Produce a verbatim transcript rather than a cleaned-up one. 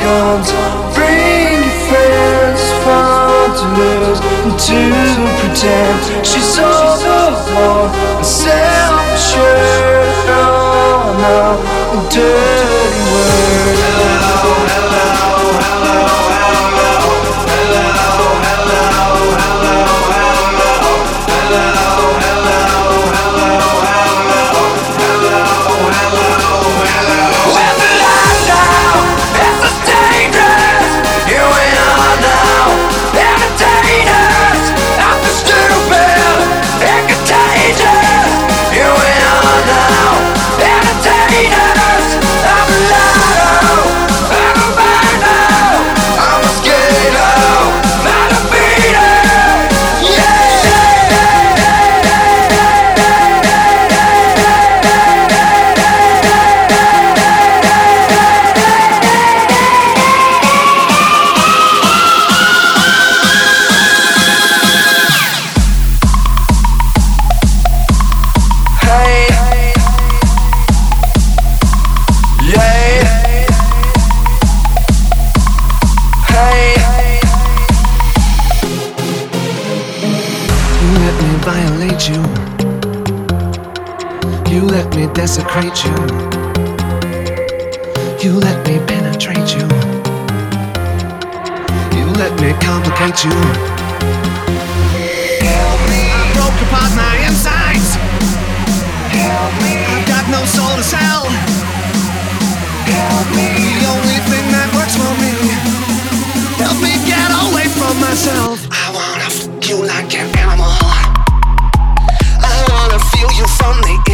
guns. Bring your friends, fun to lose, and to pretend she's overboard and self-assured. Oh no, a dirty word. Hello, hello, hello, hello, hello, hello, hello, hello, hello, hello, hello, hello, hello. When the lights out, it's so dangerous. Here we are now, entertainers. After stupid and contagious. Here we are now, entertainers. I'm a lotto, I'm a mano, I'm a mosquito, not a beater. Yeah, yeah, hey, yeah, hey. You let me violate you. You let me desecrate you. You let me penetrate you. You let me complicate you. Help me. I broke apart my insides. Help me. I've got no soul to sell. Help me. The only thing that works for me. Help me get away from myself. I wanna f*** you like an animal. I wanna feel you from the